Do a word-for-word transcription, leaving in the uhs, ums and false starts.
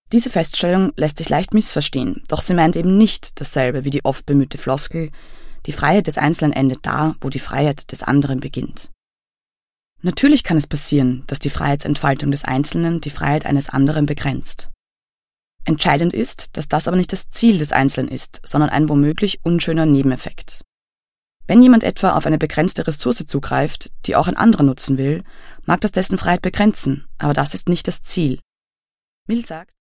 Diese Feststellung lässt sich leicht missverstehen, doch sie meint eben nicht dasselbe wie die oft bemühte Floskel: Die Freiheit des Einzelnen endet da, wo die Freiheit des anderen beginnt. Natürlich kann es passieren, dass die Freiheitsentfaltung des Einzelnen die Freiheit eines anderen begrenzt. Entscheidend ist, dass das aber nicht das Ziel des Einzelnen ist, sondern ein womöglich unschöner Nebeneffekt. Wenn jemand etwa auf eine begrenzte Ressource zugreift, die auch ein anderer nutzen will, mag das dessen Freiheit begrenzen, aber das ist nicht das Ziel. Mill sagt,